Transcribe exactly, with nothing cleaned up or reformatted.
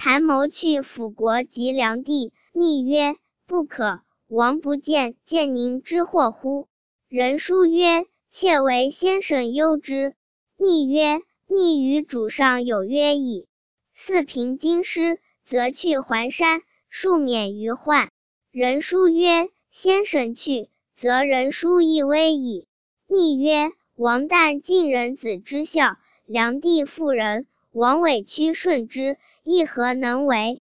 韩谋去辅国及梁地，密曰：不可。王不见，见宁之祸乎？人书曰：妾为先生忧之。密曰：密与主上有约矣。四平京师，则去还山，庶免于患。人书曰：先生去，则人书亦危矣。密曰：王旦尽人子之孝，梁地妇人，王委屈顺之，亦何能为？